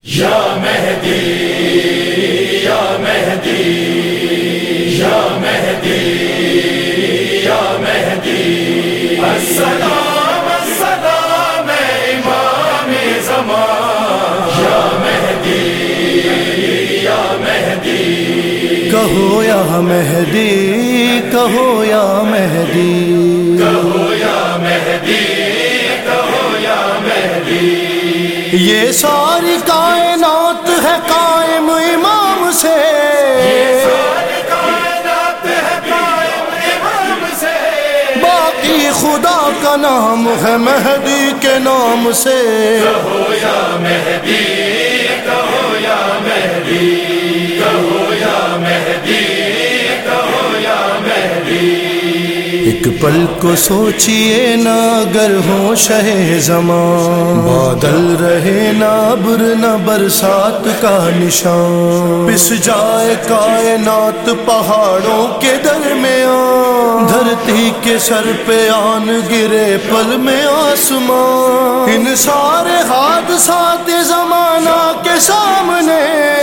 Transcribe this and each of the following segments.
یا مہدی یا مہدی یا مہدی یا مہدی السلام السلام امام زمان یا مہدی یا مہدی کہو یا مہدی کہو یا مہدی کہو یا مہدی کہو یا مہدی یہ ساری کائنات ہے قائم امام سے ساری کائنات ہے قائم امام سے باقی خدا کا نام ہے مہدی کے نام سے کہو یا مہدی کہو یا مہدی کہو یا مہدی کہو یا مہدی ایک پل کو سوچئے نہ اگر ہو شہ زمان بادل رہے نہ ابر نہ برسات کا نشان پس جائے کائنات پہاڑوں کے درمیان دھرتی کے سر پہ آن گرے پل میں آسمان ان سارے حادثات زمانہ کے سامنے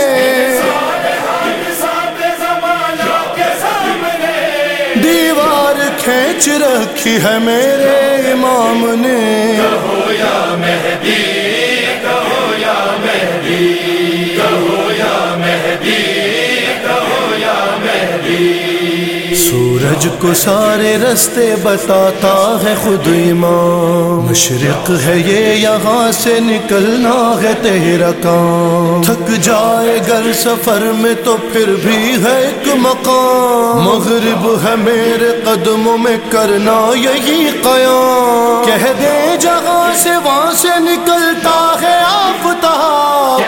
دیوار کھینچ رکھی ہے میرے امام نے کہو یا مہدی کہو یا مہدی کہو یا مہدی کہو یا مہدی سورج کو سارے رستے بتاتا ہے خود امام مشرق ہے یہ یہاں سے نکلنا ہے تیرا کام تھک جائے گر سفر میں تو پھر بھی ہے ایک مقام مغرب ہے میرے قدموں میں کرنا یہی قیام کہہ دے جہاں سے وہاں سے نکلتا ہے آفتاب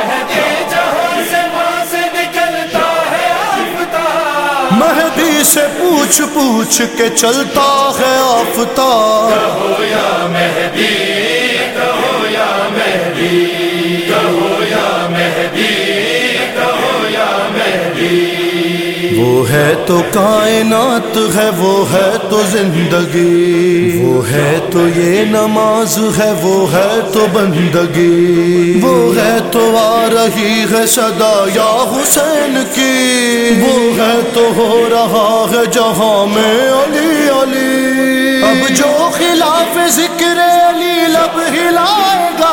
مہدی سے پوچھ پوچھ کے چلتا ہے آفتاب کہو یا مہدی کہو یا مہدی کہو یا مہدی کہو یا مہدی وہ ہے تو کائنات ہے وہ ہے تو زندگی وہ ہے تو یہ نماز ہے وہ ہے تو بندگی وہ ہے تو آ رہی ہے صدا یا حسین کی وہ ہے تو ہو رہا ہے جہاں میں علی علی اب جو خلاف ذکر علی لب ہلائے گا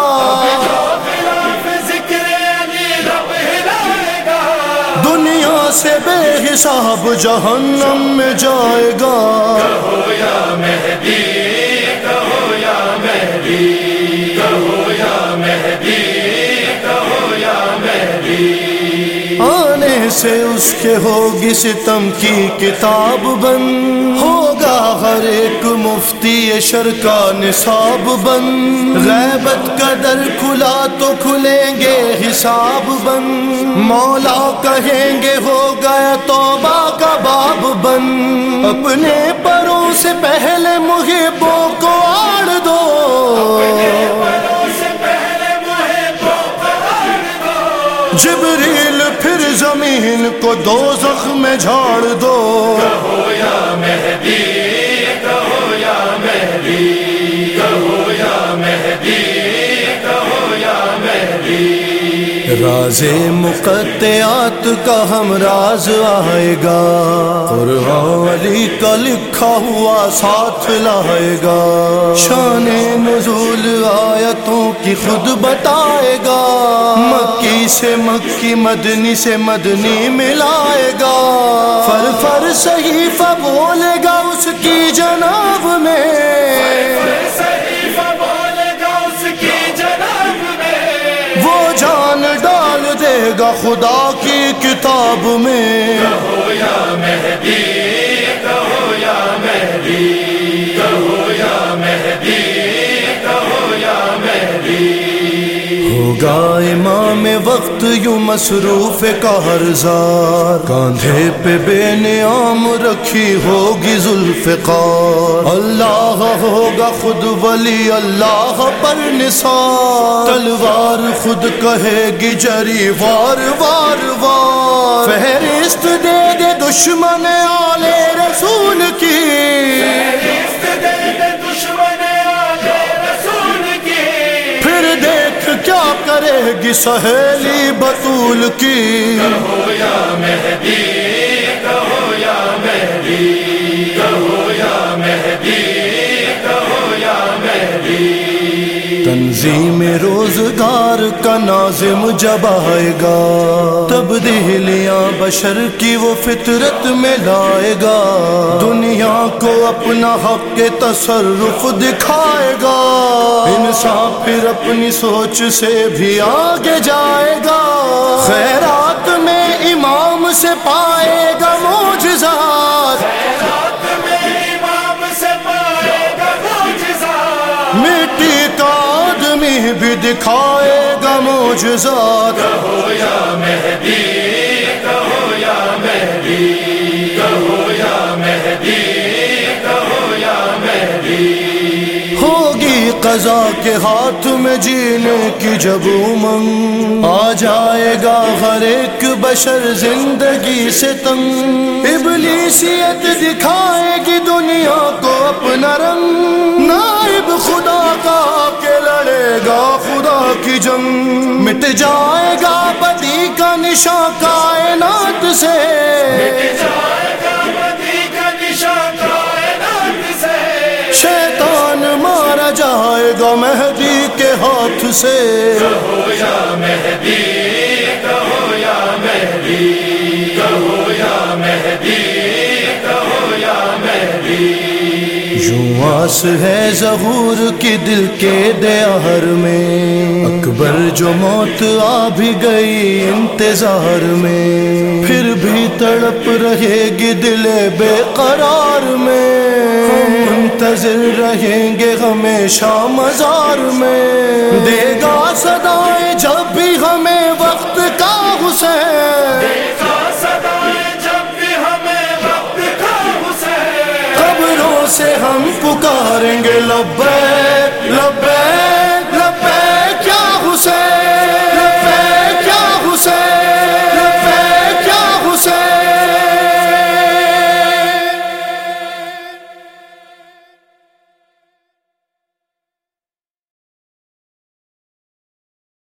دنیا سے بے حساب جہنم میں جائے گا کہو یا مہدی کہو یا مہدی کہو یا مہدی کہو یا مہدی آنے سے اس کے ہوگی ستم کی کتاب بند ہوگا ہر ایک مفتی شر کا نصاب بند غیبت کا در کھلا تو کھلیں گے حساب بند مولا کہیں گے ہو گیا توبہ کا باب بند اپنے پروں سے پہلے محبوں کو آڑ دو جبریل پھر زمین کو دوزخ میں جھاڑ دو کہو یا مہدی کہو یا مہدی کہو یا مہدی کہو یا مہدی راز مقطعات کا ہم راز آئے گا قرآن علی کا لکھا ہوا ساتھ لائے گا شان نزول آیتوں کی خود بتائے گا مکی سے مکی مدنی سے مدنی ملائے گا فر صحیفہ بولے گا اس کی جناب میں جان ڈال دے گا خدا کی کتاب میں کہو یا مہدی کہو یا مہدی کہو یا مہدی کہو یا مہدی ہوگا امام وقت یوں مصروف کارزار کاندھے پہ بے نیام رکھی ہوگی ذوالفقار اللہ ہوگا خود ولی اللہ پر نثار تلوار خود کہے گی جری وار وار وار فہرست دے دے دشمن آلے رسول کی پھر دیکھ کیا کرے گی سہیلی بطول کی، کہو یا مہدی، کہو یا مہدی، کہو یا مہدی، کہو یا مہدی۔ تنظیم روزگار کا ناظم جب آئے گا، تبدیلیاں بشر کی وہ فطرت میں لائے گا، دنیا کو اپنا حق تصرف دکھائے گا، انسان پھر اپنی سوچ سے بھی آگے جائے گا، خیرات میں امام سے پائے گا معجزات، مٹی کا آدمی بھی دکھائے گا معجزات۔ کہو یا مہدی، کہو یا مہدی، کہو یا مہدی، کہو یا مہدی۔ ہوگی قضا کے ہاتھ میں جینے کی جب امنگ، آ جائے گا ہر ایک بشر زندگی سے تنگ، ابلیسیت دکھائے گی دنیا کو اپنا رنگ، نائب خدا کا کے لڑے گا خدا کی جنگ، مٹ جائے گا بدی کا نشان کائنات سے، شیطان مارا جائے گا مہدی کے ہاتھ سے۔ کہو یا مہدی، کہو یا مہدی، کہو یا مہدی، کہو یا مہدی۔ یوں آس ہے ظہور کی دل کے دیار میں، اکبر جو موت آ بھی گئی انتظار میں، پھر بھی تڑپ رہے گی دل بے قرار میں، ہم منتظر رہیں گے ہمیشہ مزار میں، دے گا صدائیں جب بھی ہمیں وقت کا حسین، قبروں سے ہم پکاریں گے لبیک